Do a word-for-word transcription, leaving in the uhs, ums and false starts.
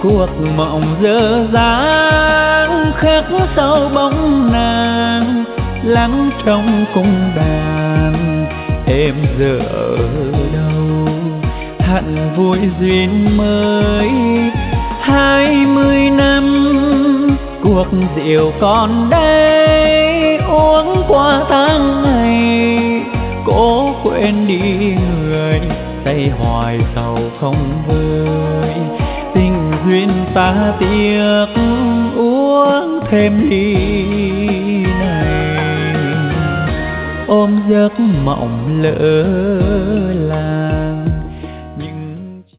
cuộc mộng dở dáng khắc sâu bóng nàng lắng trong cung đàn. Em giờ ở đâu hận vui duyên mới hai mươi năm cuộc rượu còn đây uống qua tháng ngày cố quên đi người say hoài sầu không vơi. Tình duyên ta tiếc uống thêm ly này ôm giấc mộng lỡ làng.